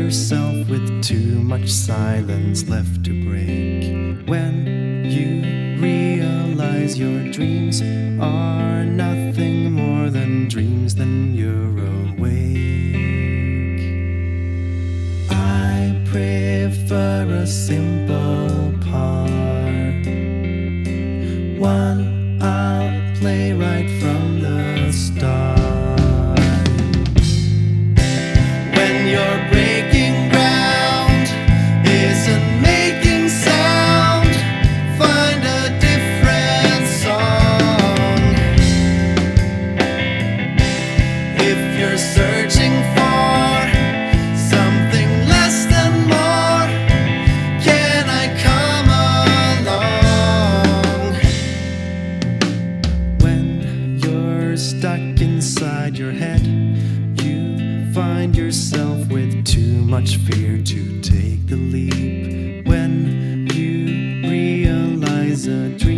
yourself with too much silence left to break. When you realize your dreams are nothing more than dreams, then you're awake. I prefer a simple part, one I'll play right from the start. When you're breaking ground isn't making sound, find a different song. If you're searching for something less than more, can I come along? When you're stuck inside your head, you find yourself with too much fear to take the leap. When you realize a dream